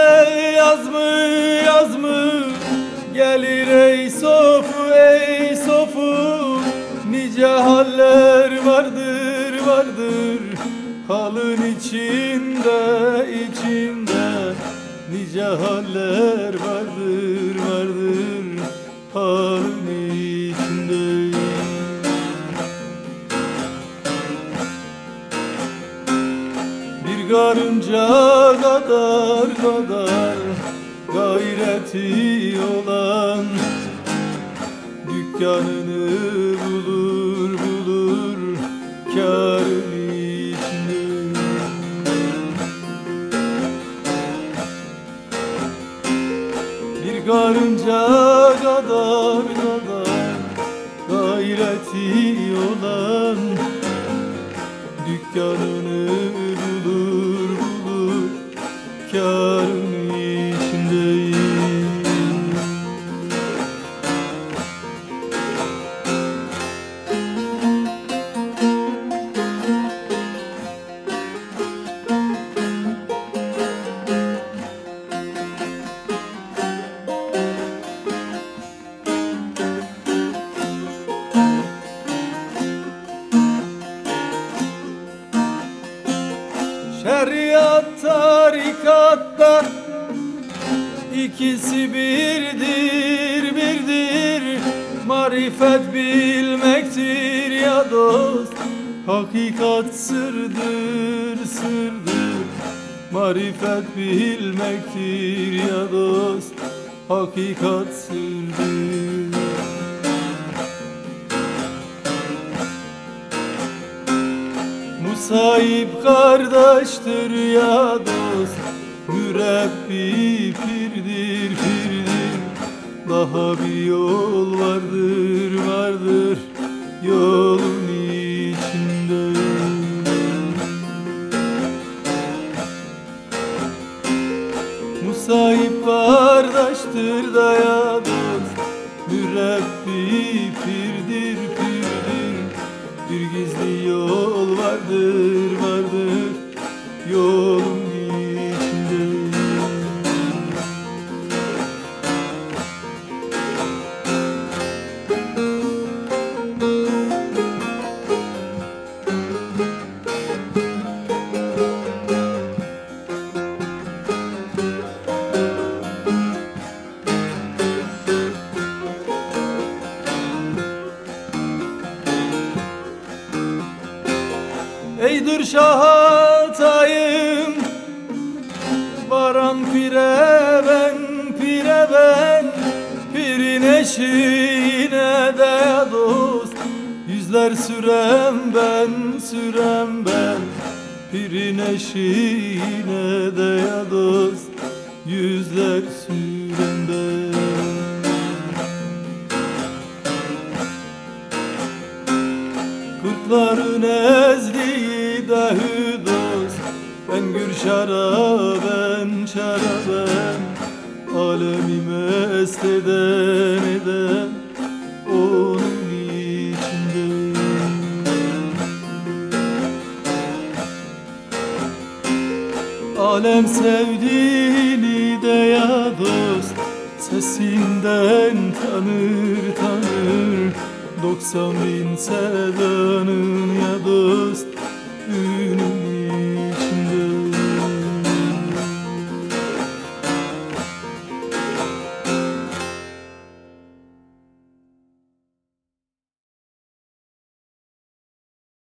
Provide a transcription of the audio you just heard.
yaz mı gelir ey sofu nice haller vardır halın içinde nice haller vardır halın içinde. Bir karınca kadar gayreti olan dükkanını bulur kârın içinde. Bir karınca kadar gayreti olan dükkanını bulur kârın içinde. Şeriat tarikatta ikisi birdir marifet bilmektir ya dost hakikat sırdır marifet bilmektir ya dost hakikat sırdır. Musayip kardeştir ya dost mürebbi pirdir daha bir yol vardır yolun içinde. Musayip kardeştir da ya dost mürebbi pirdir bir gizli yol vardır yolun içinde. Eydir şah atayım varan pire ben pirin eşiğine de dost yüzler sürem ben pirin eşiğine de dost yüzler sürem ben. Kurtların ezdiği dehü dost ben gür şaraben alemi mest eden onun içinde. Alem sevdiğini de ya dost sesinden tanır 90.000 sedanın ya dost